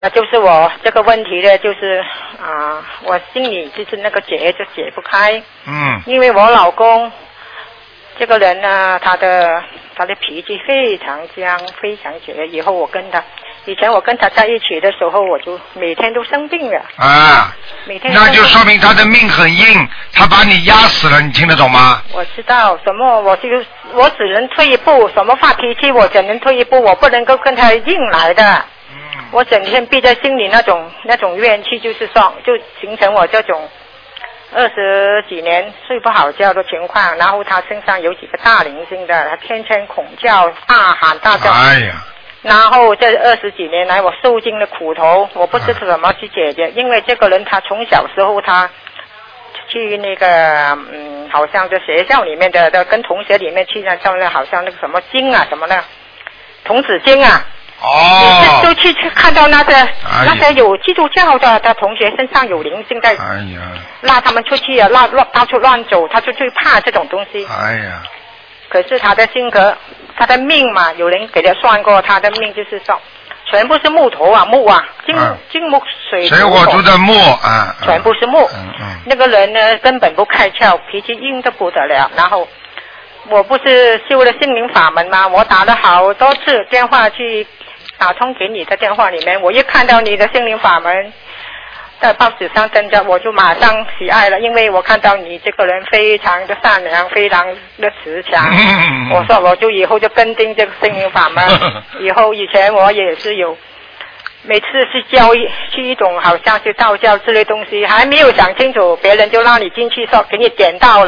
那就是我这个问题呢，就是我心里就是那个结就解不开。因为我老公这个人呢，他的脾气非常僵，非常倔。以前我跟他在一起的时候，我就每天都生病了。每天那就说明他的命很硬，他把你压死了，你听得懂吗？ 我知道什么，我只能退一步，什么发脾气我只能退一步，我不能够跟他硬来的。我整天憋在心里那种怨气，就是说，就形成我这种20几年睡不好觉的情况。然后他身上有几个大灵性的，他天天恐叫、大喊大叫。然后这20几年来，我受尽了苦头，我不知道怎么去解决。因为这个人他从小时候他去那个好像在学校里面的跟同学里面去上那好像那个什么经啊什么的童子经啊。就去看到那些有基督教的同学身上有灵性在，拉他们出去啊，到处乱走，他就最怕这种东西。可是他的性格，他的命嘛，有人给他算过，他的命就是说，全部是木头啊，金木水火土的木啊，全部是木。那个人呢，根本不开窍，脾气硬得不得了。然后我不是修了心灵法门吗？我打了好多次电话去打通给你的电话里面，我一看到你的心灵法门在报纸上登着，我就马上喜爱了，因为我看到你这个人非常的善良，非常的慈祥。我说我就以后就跟定这个心灵法门。以前我也是有每次去一种好像是道教之类东西，还没有想清楚，别人就让你进去说给你点到了。